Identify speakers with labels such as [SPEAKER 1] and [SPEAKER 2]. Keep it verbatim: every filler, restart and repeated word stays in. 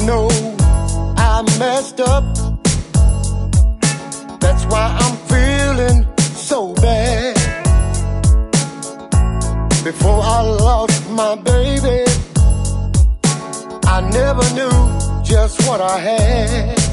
[SPEAKER 1] know I messed up. That's why I'm feeling so bad. Before I lost my baby, I never knew just what I had.